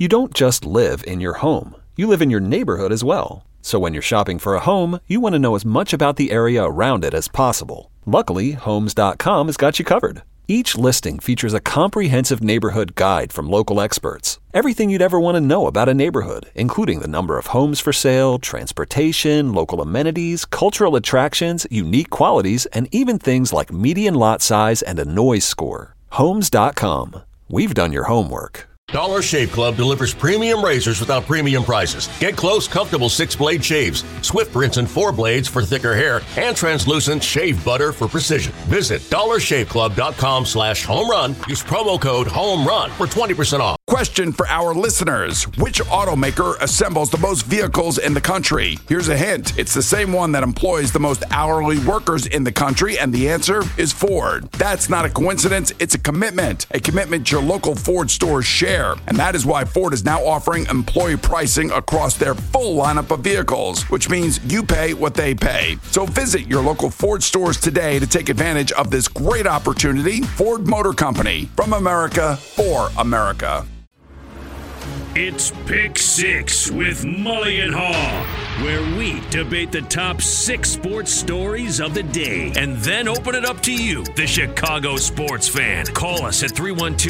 You don't just live in your home. You live in your neighborhood as well. So when you're shopping for a home, you want to know as much about the area around it as possible. Luckily, Homes.com has got you covered. Each listing features a comprehensive neighborhood guide from local experts. Everything you'd ever want to know about a neighborhood, including the number of homes for sale, transportation, local amenities, cultural attractions, unique qualities, and even things like median lot size and a noise score. Homes.com. We've done your homework. Dollar Shave Club delivers premium razors without premium prices. Get close, comfortable 6-blade shaves, swift rinse and 4 blades for thicker hair, and translucent shave butter for precision. Visit dollarshaveclub.com/homerun. Use promo code HOMERUN for 20% off. Question for our listeners. Which automaker assembles the most vehicles in the country? Here's a hint. It's the same one that employs the most hourly workers in the country, and the answer is Ford. That's not a coincidence. It's a commitment your local Ford stores share. And that is why Ford is now offering employee pricing across their full lineup of vehicles, which means you pay what they pay. So visit your local Ford stores today to take advantage of this great opportunity. Ford Motor Company, from America for America. It's Pick Six with Mully and Haw, where we debate the top 6 sports stories of the day and then open it up to you, the Chicago sports fan. Call us at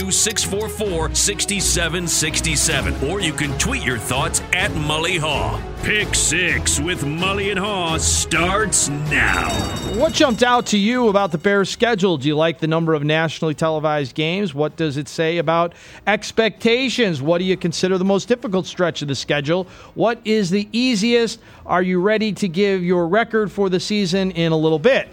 312-644-6767, or you can tweet your thoughts at Mully Haw. Pick Six with Mully and Haw starts now. What jumped out to you about the Bears' schedule? Do you like the number of nationally televised games? What does it say about expectations? What do you consider the most difficult stretch of the schedule? What is the easiest? Are you ready to give your record for the season in a little bit?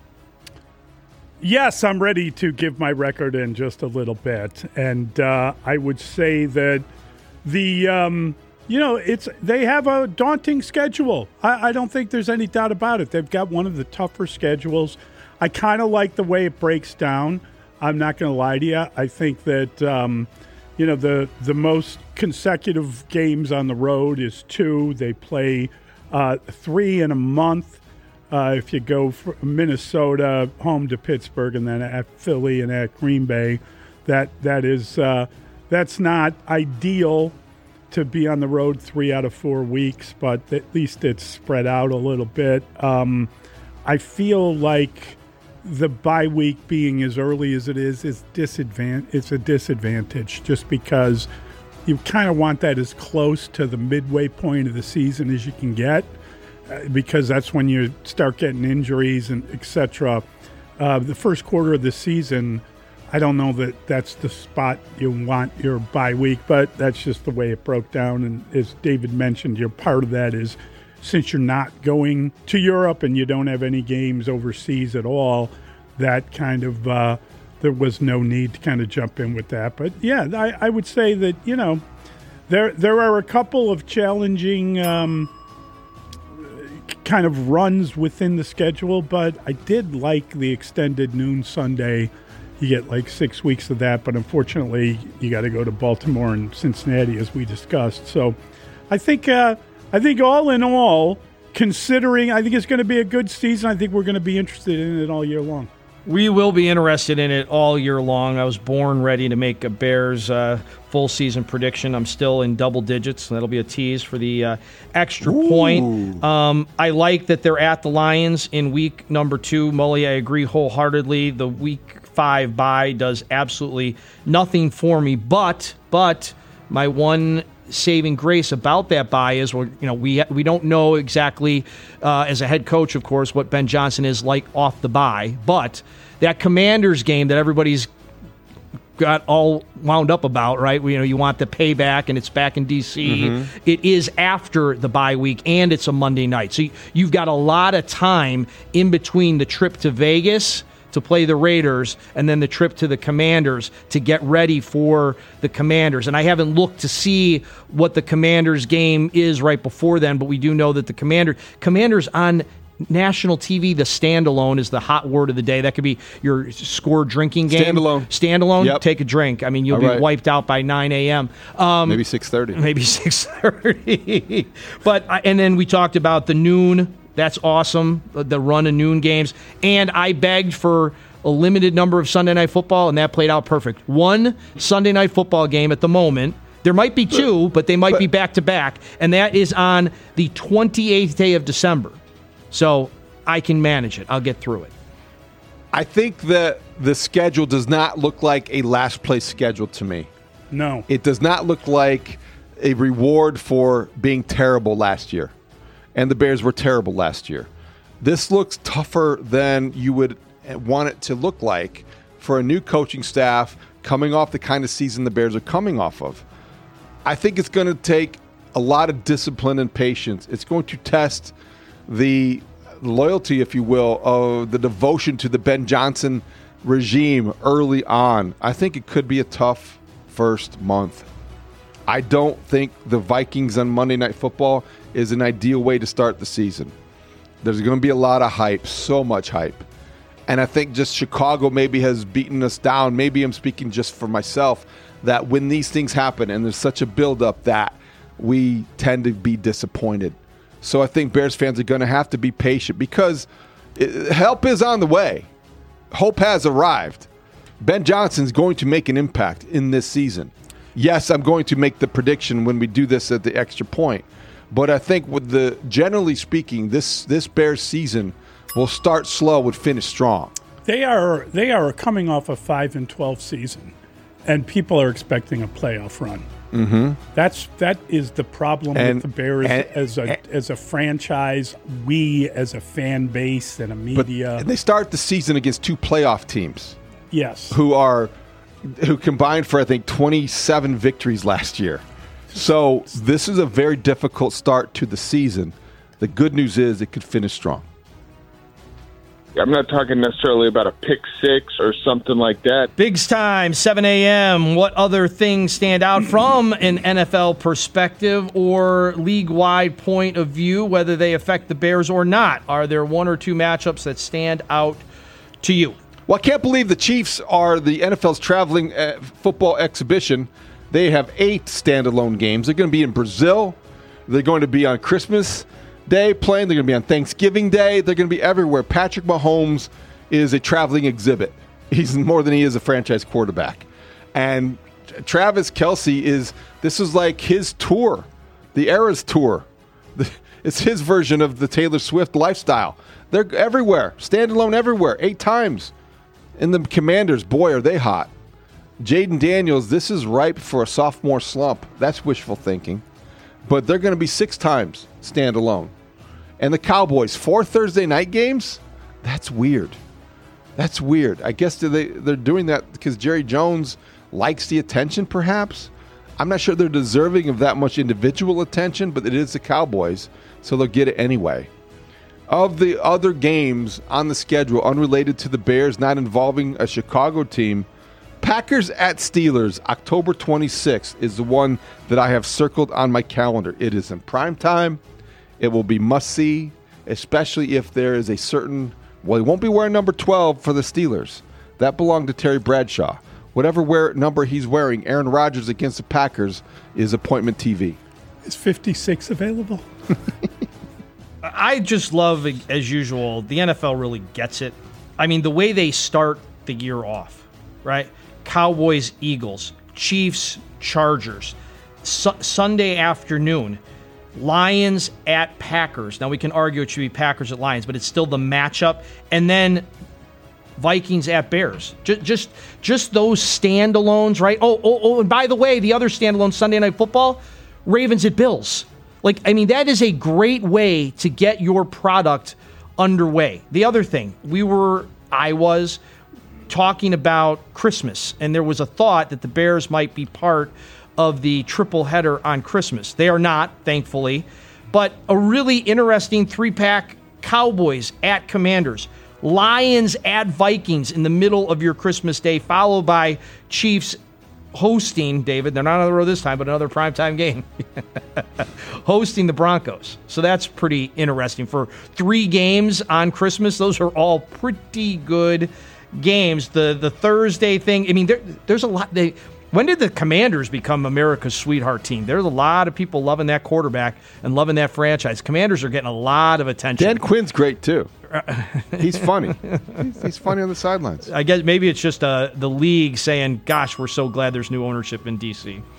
Yes, I'm ready to give my record in just a little bit. And I would say that they have a daunting schedule. I don't think there's any doubt about it. They've got one of the tougher schedules. I kind of like the way it breaks down. I'm not going to lie to you. I think that, the most consecutive games on the road is 2. They play 3 in a month. If you go from Minnesota home to Pittsburgh and then at Philly and at Green Bay, that's not ideal to be on the road 3 out of 4 weeks, but at least it's spread out a little bit. I feel like the bye week being as early as it is it's a disadvantage just because you kind of want that as close to the midway point of the season as you can get, because that's when you start getting injuries and et cetera. The first quarter of the season, I don't know that that's the spot you want your bye week, but that's just the way it broke down. And as David mentioned, part of that is since you're not going to Europe and you don't have any games overseas at all, that kind of there was no need to kind of jump in with that. But yeah, I would say that there are a couple of challenging kind of runs within the schedule, but I did like the extended noon Sunday. You get like 6 weeks of that, but unfortunately, you got to go to Baltimore and Cincinnati, as we discussed. So, I think all in all, considering, I think it's going to be a good season. I think we're going to be interested in it all year long. We will be interested in it all year long. I was born ready to make a Bears full season prediction. I'm still in double digits, so that'll be a tease for the extra point. I like that they're at the Lions in week number 2. Mully, I agree wholeheartedly. The week 5 bye does absolutely nothing for me, but my one saving grace about that bye is we don't know exactly as a head coach, of course, what Ben Johnson is like off the bye, but that Commanders game that everybody's got all wound up about, right? You want the payback, and it's back in D.C. Mm-hmm. It is after the bye week, and it's a Monday night. So you've got a lot of time in between the trip to Vegas to play the Raiders and then the trip to the Commanders to get ready for the Commanders. And I haven't looked to see what the Commanders game is right before then, but we do know that the Commanders on national TV, the standalone is the hot word of the day. That could be your score drinking game. Standalone? Yep. Take a drink. I mean, you'll be wiped out by 9 a.m. Maybe 6:30. Maybe 6:30. And then we talked about the noon. That's awesome, the run of noon games. And I begged for a limited number of Sunday Night Football, and that played out perfect. One Sunday Night Football game at the moment There might be two, but they might be back-to-back, and that is on the 28th day of December. So I can manage it. I'll get through it. I think that the schedule does not look like a last-place schedule to me. No. It does not look like a reward for being terrible last year, and the Bears were terrible last year. This looks tougher than you would want it to look like for a new coaching staff coming off the kind of season the Bears are coming off of. I think it's going to take a lot of discipline and patience. It's going to test the loyalty, if you will, of the devotion to the Ben Johnson regime early on. I think it could be a tough first month. I don't think the Vikings on Monday Night Football is an ideal way to start the season. There's going to be a lot of hype, so much hype. And I think just Chicago maybe has beaten us down. Maybe I'm speaking just for myself, that when these things happen and there's such a buildup that we tend to be disappointed. So I think Bears fans are going to have to be patient because help is on the way. Hope has arrived. Ben Johnson's going to make an impact in this season. Yes, I'm going to make the prediction when we do this at the extra point. But I think generally speaking, this Bears season will start slow and finish strong. They are coming off a 5-12 season, and people are expecting a playoff run. Mm-hmm. That is the problem with the Bears as a franchise. We as a fan base and a media. But they start the season against two playoff teams. Yes, who combined for I think 27 victories last year. So this is a very difficult start to the season. The good news is it could finish strong. I'm not talking necessarily about a pick six or something like that. Bigs time, 7 a.m. What other things stand out from an NFL perspective or league-wide point of view, whether they affect the Bears or not? Are there one or two matchups that stand out to you? Well, I can't believe the Chiefs are the NFL's traveling football exhibition. They have 8 standalone games. They're going to be in Brazil. They're going to be on Christmas Day playing. They're going to be on Thanksgiving Day. They're going to be everywhere. Patrick Mahomes is a traveling exhibit. He's more than he is a franchise quarterback. And Travis Kelce this is like his tour, the Eras tour. It's his version of the Taylor Swift lifestyle. They're everywhere, standalone everywhere, 8 times. And the Commanders, boy, are they hot. Jaden Daniels, this is ripe for a sophomore slump. That's wishful thinking. But they're going to be 6 times standalone. And the Cowboys, 4 Thursday night games? That's weird. That's weird. I guess they're doing that because Jerry Jones likes the attention, perhaps. I'm not sure they're deserving of that much individual attention, but it is the Cowboys, so they'll get it anyway. Of the other games on the schedule, unrelated to the Bears, not involving a Chicago team, Packers at Steelers, October 26th, is the one that I have circled on my calendar. It is in prime time. It will be must-see, especially if there is a certain... Well, he won't be wearing number 12 for the Steelers. That belonged to Terry Bradshaw. Whatever number he's wearing, Aaron Rodgers against the Packers is appointment TV. Is 56 available? I just love, as usual, the NFL really gets it. I mean, the way they start the year off, right? Cowboys, Eagles, Chiefs, Chargers, Sunday afternoon, Lions at Packers. Now, we can argue it should be Packers at Lions, but it's still the matchup. And then Vikings at Bears. Just those standalones, right? Oh, and by the way, the other standalone Sunday Night Football, Ravens at Bills. That is a great way to get your product underway. The other thing, I was talking about Christmas, and there was a thought that the Bears might be part of the triple header on Christmas. They are not, thankfully, but a really interesting 3-pack: Cowboys at Commanders, Lions at Vikings in the middle of your Christmas day, followed by Chiefs hosting, David, they're not on the road this time, but another primetime game, hosting the Broncos. So that's pretty interesting. For 3 games on Christmas, those are all pretty good games. The Thursday thing, there's a lot. When did the Commanders become America's sweetheart team? There's a lot of people loving that quarterback and loving that franchise. Commanders are getting a lot of attention. Dan Quinn's great, too. He's funny. He's funny on the sidelines. I guess maybe it's just the league saying, gosh, we're so glad there's new ownership in D.C.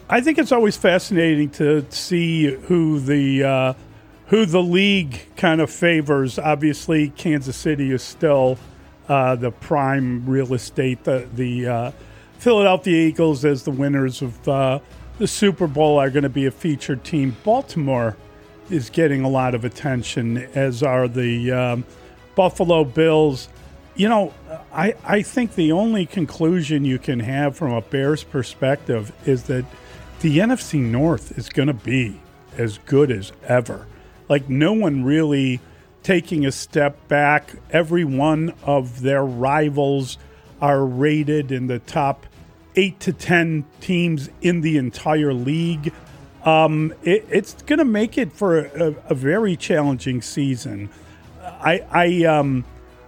I think it's always fascinating to see who the league kind of favors. Obviously, Kansas City is still the prime real estate. The Philadelphia Eagles, as the winners of the Super Bowl, are going to be a featured team. Baltimore is getting a lot of attention, as are the Buffalo Bills. You know, I think the only conclusion you can have from a Bears perspective is that the NFC North is going to be as good as ever. Like, no one really taking a step back. Every one of their rivals are rated in the top 8 to 10 teams in the entire league. It's going to make it for a very challenging season. I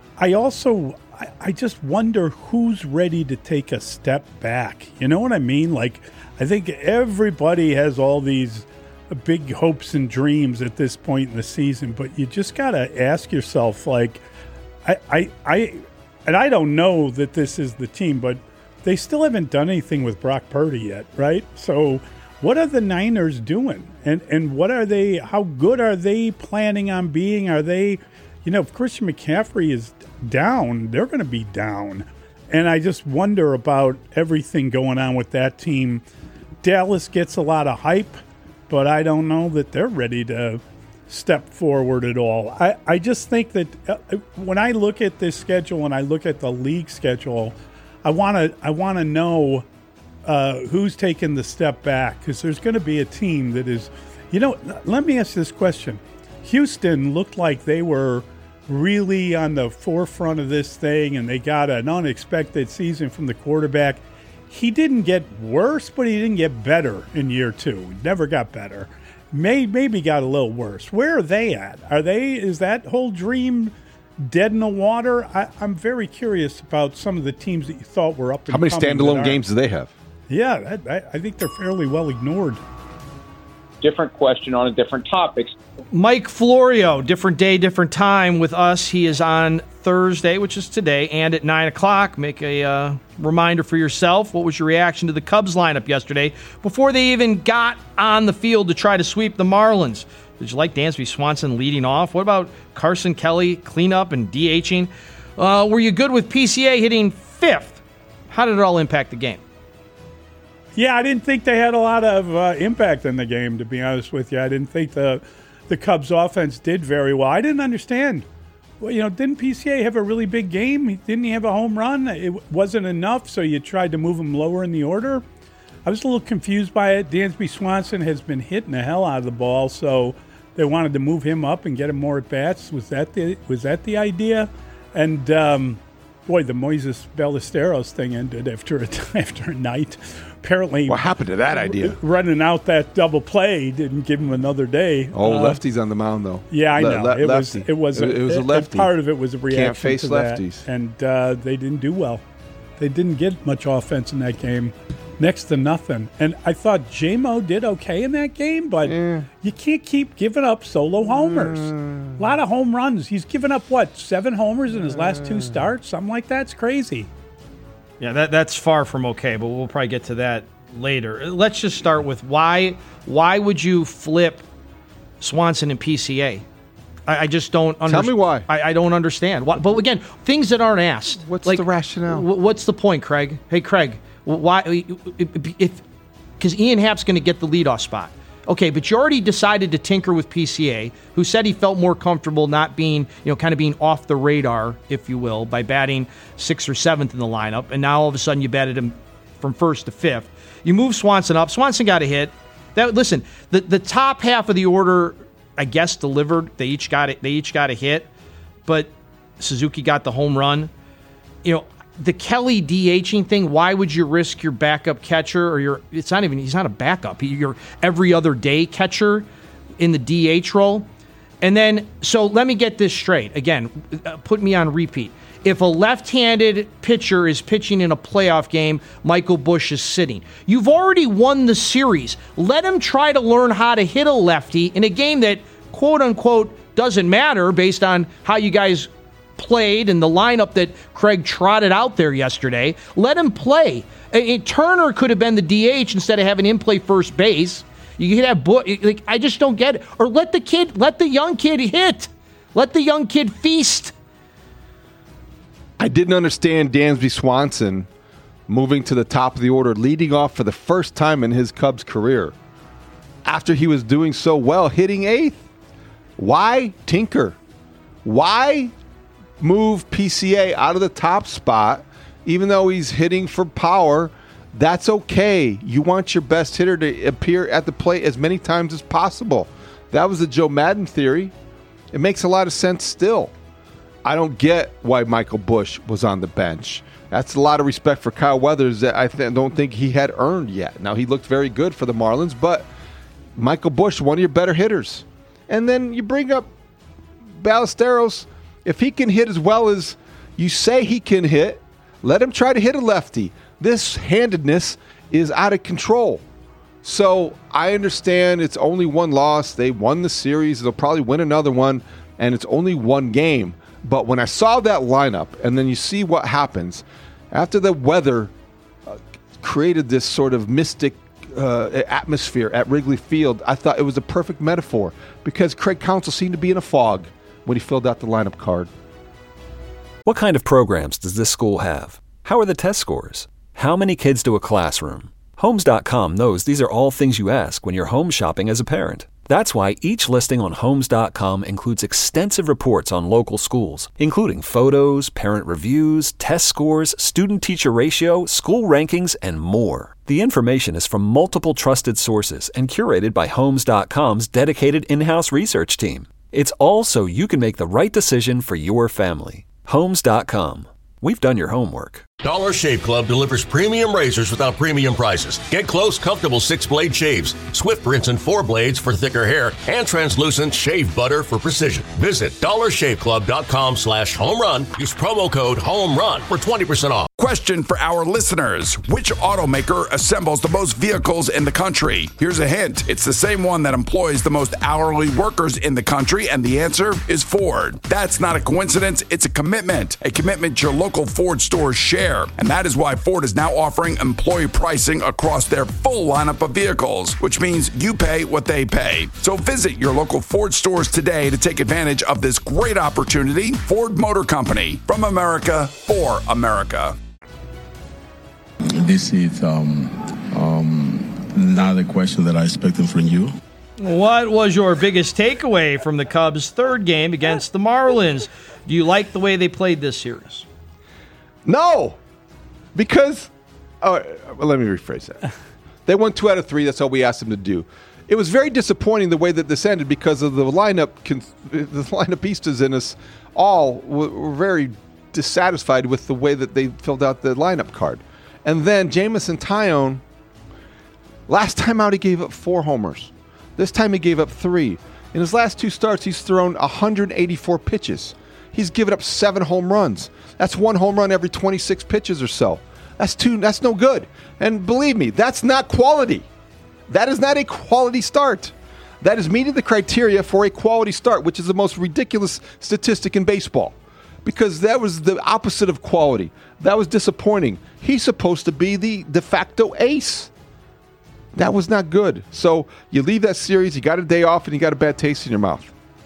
just wonder who's ready to take a step back. You know what I mean? Like, I think everybody has all these big hopes and dreams at this point in the season, but you just got to ask yourself, like, I don't know that this is the team, but they still haven't done anything with Brock Purdy yet, right? So what are the Niners doing? And what are they, how good are they planning on being? Are they, if Christian McCaffrey is down, they're going to be down. And I just wonder about everything going on with that team. Dallas gets a lot of hype, but I don't know that they're ready to step forward at all. I just think that when I look at this schedule and I look at the league schedule, I want to know who's taking the step back, because there's going to be a team that is, let me ask this question. Houston looked like they were really on the forefront of this thing, and they got an unexpected season from the quarterback. He didn't get worse, but he didn't get better in year 2. He never got better. Maybe got a little worse. Where are they at? Is that whole dream dead in the water? I'm very curious about some of the teams that you thought were up and coming. How many standalone games do they have? Yeah, I think they're fairly well ignored. Different question on a different topic. Mike Florio, different day, different time with us. He is on Thursday, which is today, and at 9 o'clock. Make a reminder for yourself. What was your reaction to the Cubs lineup yesterday before they even got on the field to try to sweep the Marlins? Did you like Dansby Swanson leading off? What about Carson Kelly cleanup and DHing? Were you good with PCA hitting 5th? How did it all impact the game? Yeah, I didn't think they had a lot of impact in the game, to be honest with you. I didn't think the Cubs offense did very well. I didn't understand. Well, didn't PCA have a really big game? Didn't he have a home run? It wasn't enough, so you tried to move him lower in the order. I was a little confused by it. Dansby Swanson has been hitting the hell out of the ball, so they wanted to move him up and get him more at-bats. Was that the idea? And the Moises Ballesteros thing ended after a night. Apparently, what happened to that idea? Running out that double play didn't give him another day. Lefty's on the mound, though. Yeah, I know. It was a lefty. Part of it was a reaction Can't face to lefties. That, and they didn't do well. They didn't get much offense in that game, next to nothing. And I thought J-Mo did okay in that game, but you can't keep giving up solo homers. A lot of home runs. He's given up, 7 homers in his last 2 starts? Something like that's crazy. Yeah, that's far from okay, but we'll probably get to that later. Let's just start with why would you flip Swanson and PCA? I just don't understand. Tell me why. I don't understand. Why, but again, things that aren't asked. What's the rationale? What's the point, Craig? Hey, Craig, why? Because Ian Happ's going to get the leadoff spot. Okay, but you already decided to tinker with PCA, who said he felt more comfortable not being, kind of being off the radar, if you will, by batting 6th or 7th in the lineup. And now all of a sudden you batted him from 1st to 5th. You move Swanson up. Swanson got a hit. Listen, the top half of the order, I guess, delivered. They each got it. They each got a hit, but Suzuki got the home run. The Kelly DHing thing, why would you risk your backup catcher he's not a backup. Your every other day catcher in the DH role. And then, so let me get this straight. Again, put me on repeat. If a left-handed pitcher is pitching in a playoff game, Michael Busch is sitting. You've already won the series. Let him try to learn how to hit a lefty in a game that, quote-unquote, doesn't matter based on how you guys played and the lineup that Craig trotted out there yesterday. Let him play. Turner could have been the DH instead of having him play first base. You could have like, I just don't get it. Or let the young kid hit. Let the young kid feast. I didn't understand Dansby Swanson moving to the top of the order, leading off for the first time in his Cubs career. After he was doing so well, hitting 8th. Why tinker? Why move PCA out of the top spot, even though he's hitting for power? That's okay. You want your best hitter to appear at the plate as many times as possible. That was the Joe Madden theory. It makes a lot of sense still. I don't get why Michael Busch was on the bench. That's a lot of respect for Kyle Weathers that I don't think he had earned yet. Now, he looked very good for the Marlins, but Michael Busch, one of your better hitters. And then you bring up Ballesteros. If he can hit as well as you say he can hit, let him try to hit a lefty. This handedness is out of control. So I understand it's only one loss. They won the series. They'll probably win another one, and it's only one game. But when I saw that lineup, and then you see what happens, after the weather created this sort of mystic atmosphere at Wrigley Field, I thought it was a perfect metaphor because Craig Counsell seemed to be in a fog when he filled out the lineup card. What kind of programs does this school have? How are the test scores? How many kids do a classroom? Homes.com knows these are all things you ask when you're home shopping as a parent. That's why each listing on Homes.com includes extensive reports on local schools, including photos, parent reviews, test scores, student-teacher ratio, school rankings, and more. The information is from multiple trusted sources and curated by Homes.com's dedicated in-house research team. It's all so you can make the right decision for your family. Homes.com. We've done your homework. Dollar Shave Club delivers premium razors without premium prices. Get close, comfortable 6-blade shaves, swift rinse and 4 blades for thicker hair, and translucent shave butter for precision. Visit dollarshaveclub.com/home run. Use promo code HOMERUN for 20% off. Question for our listeners. Which automaker assembles the most vehicles in the country? Here's a hint. It's the same one that employs the most hourly workers in the country, and the answer is Ford. That's not a coincidence. It's a commitment your local Ford stores share. And that is why Ford is now offering employee pricing across their full lineup of vehicles, which means you pay what they pay. So visit your local Ford stores today to take advantage of this great opportunity. Ford Motor Company, from America for America. This is not a question that I expected from you. What was your biggest takeaway from the Cubs' third game against the Marlins? Do you like the way they played this series? No, because let me rephrase that. They won 2 out of 3. That's all we asked them to do. It was very disappointing the way that this ended because of the lineupistas in us all were very dissatisfied with the way that they filled out the lineup card. And then Jameson Taillon, last time out he gave up 4 homers. This time he gave up 3. In his last 2 starts, he's thrown 184 pitches. He's given up 7 home runs. That's 1 home run every 26 pitches or so. That's no good. And believe me, that's not quality. That is not a quality start. That is meeting the criteria for a quality start, which is the most ridiculous statistic in baseball. Because that was the opposite of quality. That was disappointing. He's supposed to be the de facto ace. That was not good. So you leave that series, you got a day off, and you got a bad taste in your mouth.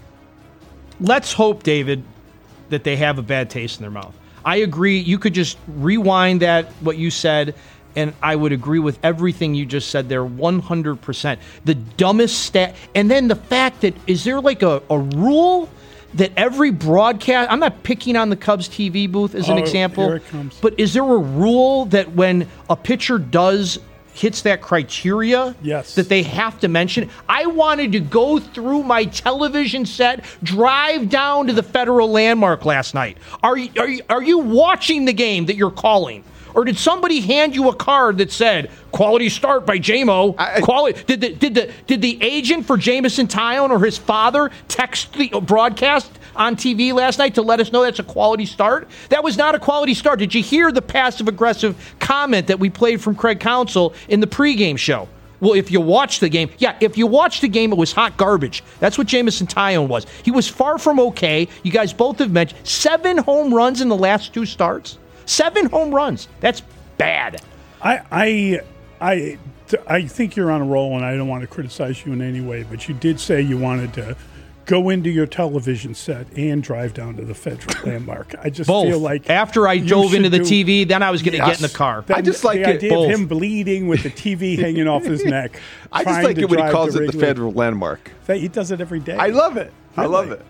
Let's hope, David, that they have a bad taste in their mouth. I agree. You could just rewind what you said, and I would agree with everything you just said there 100%. The dumbest stat. And then the fact that, is there like a rule that every broadcast, I'm not picking on the Cubs TV booth as an example, here it comes. But is there a rule that when a pitcher hits that criteria, yes, that they have to mention? I wanted to go through my television set, drive down to the Federal Landmark last night. Are you watching the game that you're calling? Or did somebody hand you a card that said "Quality start by JMO"? Did the agent for Jameson Taillon or his father text the broadcast on TV last night to let us know that's a quality start? That was not a quality start. Did you hear the passive-aggressive comment that we played from Craig Counsell in the pregame show? Well, if you watch the game, it was hot garbage. That's what Jameson Taillon was. He was far from okay. You guys both have mentioned 7 home runs in the last 2 starts. 7 home runs. That's bad. I think you're on a roll, and I don't want to criticize you in any way, but you did say you wanted to go into your television set and drive down to the Federal Landmark. I just feel like after I dove into the TV, then I was going to get in the car. I just like the idea of him bleeding with the TV hanging off his neck. I just like it when he calls it the Federal Landmark. He does it every day. I love it. Really? I love it.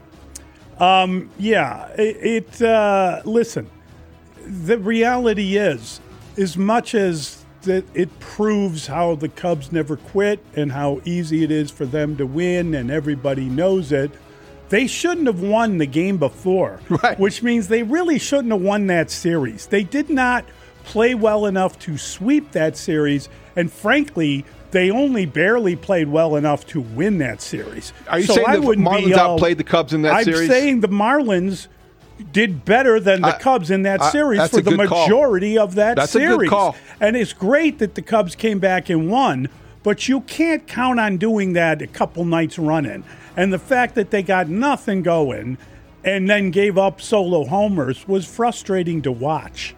Listen, the reality is, as much as that it proves how the Cubs never quit and how easy it is for them to win and everybody knows it, they shouldn't have won the game before, right. Which means they really shouldn't have won that series. They did not play well enough to sweep that series, and frankly, they only barely played well enough to win that series. Are you saying the Marlins outplayed the Cubs in that series? I'm saying the Marlins did better than the Cubs in that series for the majority of that series. That's a good call. And it's great that the Cubs came back and won, but you can't count on doing that a couple nights running. And the fact that they got nothing going and then gave up solo homers was frustrating to watch.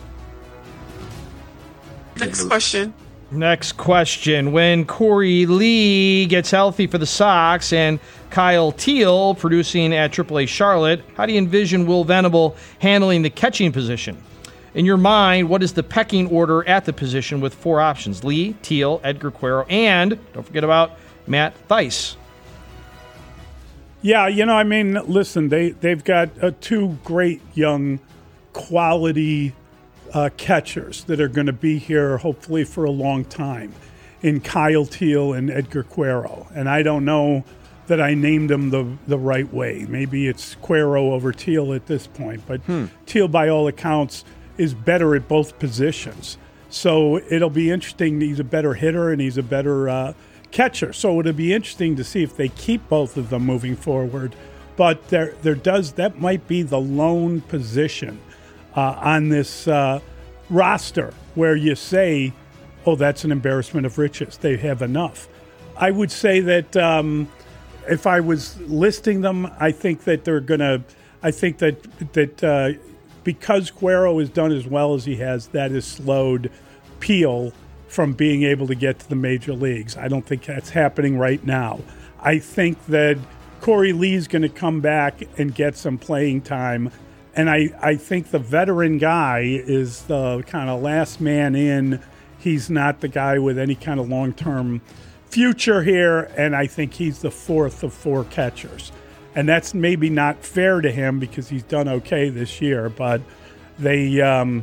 Next question. When Corey Lee gets healthy for the Sox and Kyle Teal producing at AAA Charlotte, how do you envision Will Venable handling the catching position? In your mind, what is the pecking order at the position with 4 options? Lee, Teal, Edgar Quero, and don't forget about Matt Thaiss. Yeah, listen, they've got 2 great young quality catchers that are going to be here hopefully for a long time in Kyle Teal and Edgar Quero. And I don't know that I named them the right way. Maybe it's Quero over Teal at this point. But Teal, by all accounts, is better at both positions. So it'll be interesting. He's a better hitter and he's a better catcher. So it'll be interesting to see if they keep both of them moving forward. But that might be the lone position on this roster where you say, oh, that's an embarrassment of riches. They have enough. I would say that if I was listing them, I think that because Quero has done as well as he has, that has slowed Peel from being able to get to the major leagues. I don't think that's happening right now. I think that Corey Lee's going to come back and get some playing time. And I think the veteran guy is the kind of last man in. He's not the guy with any kind of long-term future here, and I think he's the 4th of 4 catchers. And that's maybe not fair to him because he's done okay this year, but they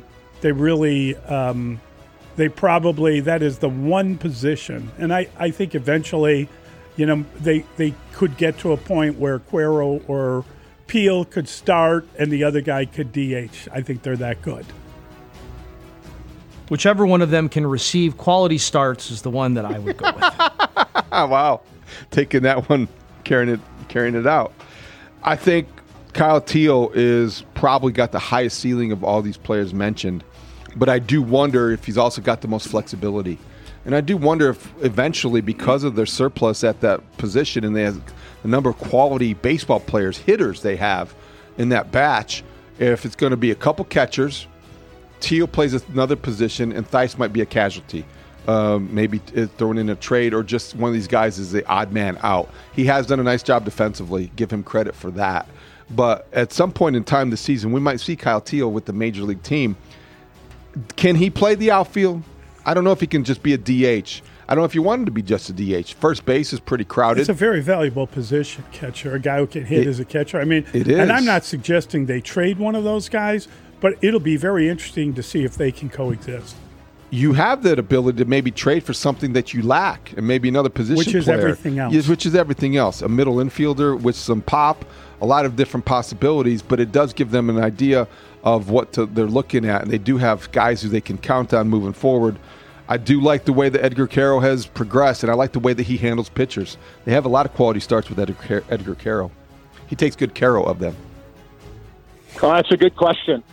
probably, that is the one position. And I think eventually, they could get to a point where Quero or Peel could start and the other guy could DH. I think they're that good. Whichever one of them can receive quality starts is the one that I would go with. Wow. Taking that one, carrying it out. I think Kyle Teal is probably got the highest ceiling of all these players mentioned, but I do wonder if he's also got the most flexibility. And I do wonder if eventually, because of their surplus at that position and they have the number of quality baseball players, hitters they have in that batch, if it's going to be a couple catchers, Teal plays another position, and Thaiss might be a casualty. Maybe thrown in a trade, or just one of these guys is the odd man out. He has done a nice job defensively. Give him credit for that. But at some point in time this season, we might see Kyle Teal with the major league team. Can he play the outfield? I don't know if he can just be a DH. I don't know if you want him to be just a DH. First base is pretty crowded. It's a very valuable position, catcher. A guy who can hit as a catcher. I mean, it is. And I'm not suggesting they trade one of those guys, but it'll be very interesting to see if they can coexist. You have that ability to maybe trade for something that you lack, and maybe another position which is player. Everything else. Yes, which is everything else. A middle infielder with some pop, a lot of different possibilities, but it does give them an idea of what they're looking at, and they do have guys who they can count on moving forward. I do like the way that Edgar Quero has progressed, and I like the way that he handles pitchers. They have a lot of quality starts with Edgar Quero. He takes good care of them. Well, that's a good question.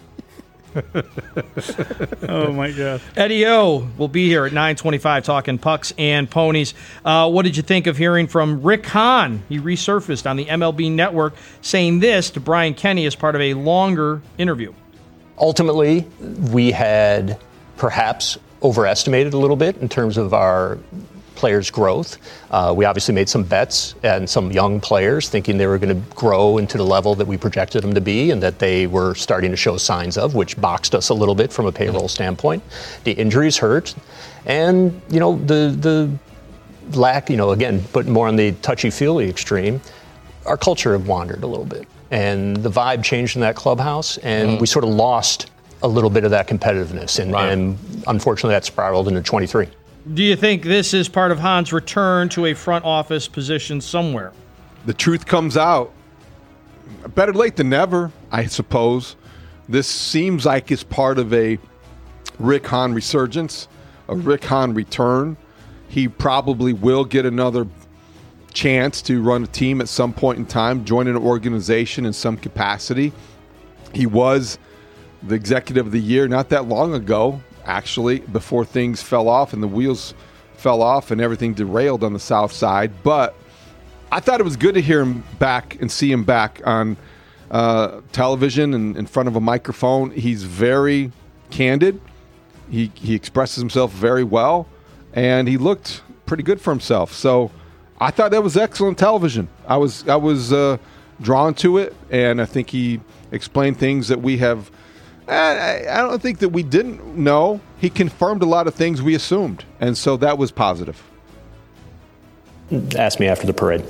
Oh, my God. Eddie O will be here at 9:25 talking pucks and ponies. What did you think of hearing from Rick Hahn? He resurfaced on the MLB Network saying this to Brian Kenny as part of a longer interview. Ultimately, we had perhaps overestimated a little bit in terms of our players' growth. We obviously made some bets and some young players thinking they were going to grow into the level that we projected them to be and that they were starting to show signs of, which boxed us a little bit from a payroll standpoint. The injuries hurt. And, the lack, again, but more on the touchy-feely extreme, our culture had wandered a little bit. And the vibe changed in that clubhouse, and we sort of lost a little bit of that competitiveness. And unfortunately, that spiraled into 23. Do you think this is part of Hans' return to a front office position somewhere? The truth comes out. Better late than never, I suppose. This seems like it's part of a Rick Hahn resurgence, a Rick Hahn return. He probably will get another chance to run a team at some point in time, join an organization in some capacity. He was the executive of the year not that long ago, actually, before things fell off and the wheels fell off and everything derailed on the South Side. But I thought it was good to hear him back and see him back on television and in front of a microphone. He's very candid. He expresses himself very well, and he looked pretty good for himself. So I thought that was excellent television. I was drawn to it, and I think he explained things that we have. I don't think that we didn't know. He confirmed a lot of things we assumed, and so that was positive. Ask me after the parade.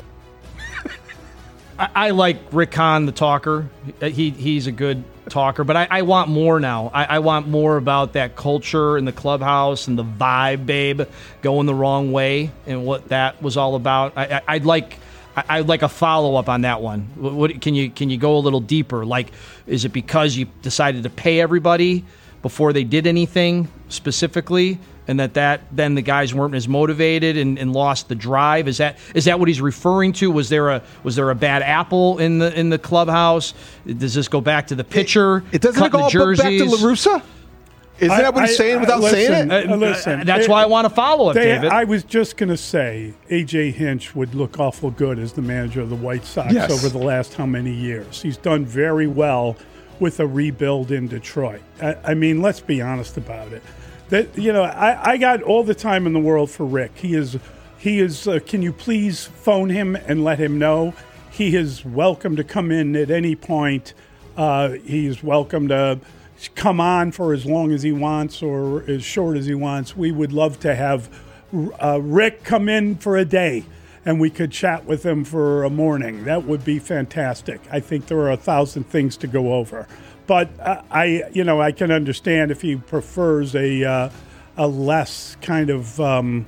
I like Rick Hahn, the talker. He's a good talker, but I want more now. I want more about that culture in the clubhouse and the vibe, babe, going the wrong way and what that was all about. I'd like a follow-up on that one. What can you go a little deeper? Like, is it because you decided to pay everybody before they did anything specifically, and that then the guys weren't as motivated and lost the drive? Is that what he's referring to? Was there a bad apple in the clubhouse? Does this go back to the pitcher? It doesn't go back to La Russa? Isn't that what he's saying without saying it? Listen, that's why I want to follow up, David. I was just going to say A.J. Hinch would look awful good as the manager of the White Sox over the last how many years. He's done very well with a rebuild in Detroit. I mean, let's be honest about it. I got all the time in the world for Rick. He is. Can you please phone him and let him know he is welcome to come in at any point. He's welcome to come on for as long as he wants or as short as he wants. We would love to have Rick come in for a day and we could chat with him for a morning. That would be fantastic. I think there are 1,000 things to go over. But I can understand if he prefers a less kind of, an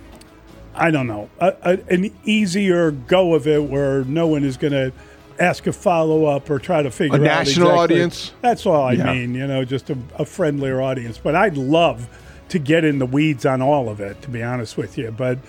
easier go of it where no one is going to ask a follow-up or try to figure out a national audience. That's all I mean, just a friendlier audience. But I'd love to get in the weeds on all of it, to be honest with you. But,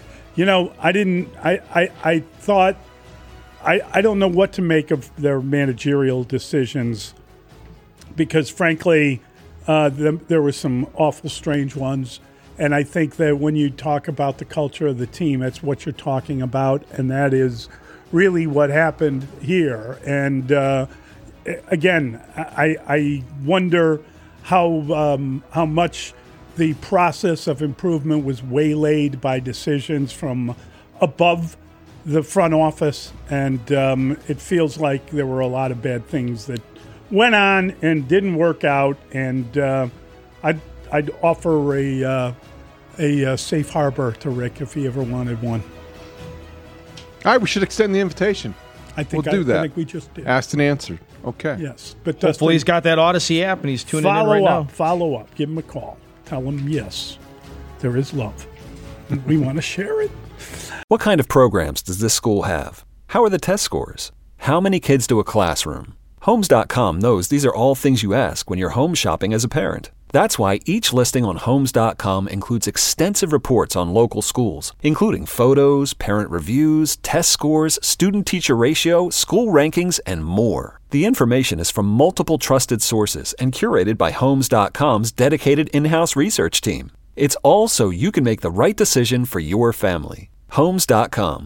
I thought, I don't know what to make of their managerial decisions because, frankly, there were some awful strange ones. And I think that when you talk about the culture of the team, that's what you're talking about, and that is really what happened here. And again, I wonder how much the process of improvement was waylaid by decisions from above the front office, and it feels like there were a lot of bad things that went on and didn't work out. And I'd offer a safe harbor to Rick if he ever wanted one. All right, we should extend the invitation. I think we'll do that. I think we just did. Asked and answered. Okay. Yes, but hopefully he's got that Odyssey app and he's tuning in right now. Follow up. Give him a call. Tell him yes, there is love. We want to share it. What kind of programs does this school have? How are the test scores? How many kids do a classroom? Homes.com knows these are all things you ask when you're home shopping as a parent. That's why each listing on Homes.com includes extensive reports on local schools, including photos, parent reviews, test scores, student-teacher ratio, school rankings, and more. The information is from multiple trusted sources and curated by Homes.com's dedicated in-house research team. It's all so you can make the right decision for your family. Homes.com.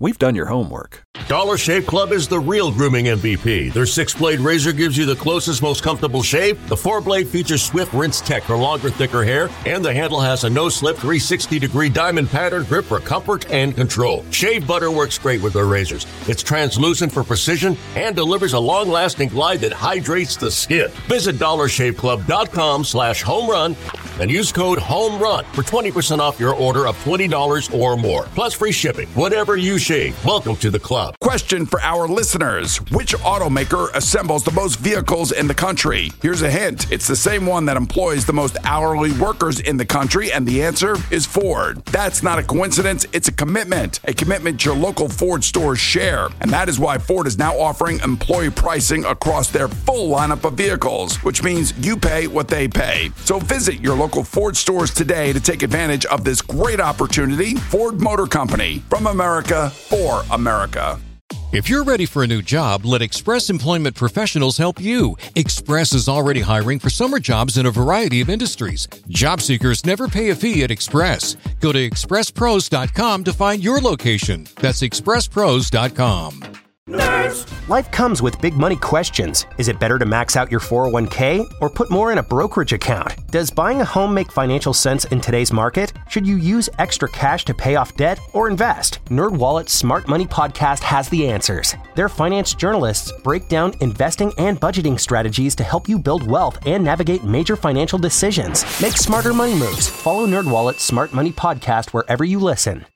we've done your homework. Dollar Shave Club is the real grooming MVP. Their 6-blade razor gives you the closest, most comfortable shave. The 4-blade features Swift Rinse Tech for longer, thicker hair, and the handle has a no-slip 360-degree diamond pattern grip for comfort and control. Shave butter works great with their razors. It's translucent for precision and delivers a long-lasting glide that hydrates the skin. Visit dollarshaveclub.com/homerun and use code HOMERUN for 20% off your order of $20 or more. Plus free shipping. Whatever you shave. Welcome to the club. Question for our listeners. Which automaker assembles the most vehicles in the country? Here's a hint. It's the same one that employs the most hourly workers in the country, and the answer is Ford. That's not a coincidence. It's a commitment your local Ford stores share. And that is why Ford is now offering employee pricing across their full lineup of vehicles, which means you pay what they pay. So visit your local Ford stores today to take advantage of this great opportunity. Ford Motor Company, from America, for America. If you're ready for a new job, let Express Employment Professionals help you. Express is already hiring for summer jobs in a variety of industries. Job seekers never pay a fee at Express. Go to expresspros.com to find your location. That's expresspros.com. Nerds. Life comes with big money questions. Is it better to max out your 401k or put more in a brokerage account? Does buying a home make financial sense in today's market? Should you use extra cash to pay off debt or invest? NerdWallet's Smart Money Podcast has the answers. Their finance journalists break down investing and budgeting strategies to help you build wealth and navigate major financial decisions. Make smarter money moves. Follow NerdWallet's Smart Money Podcast wherever you listen.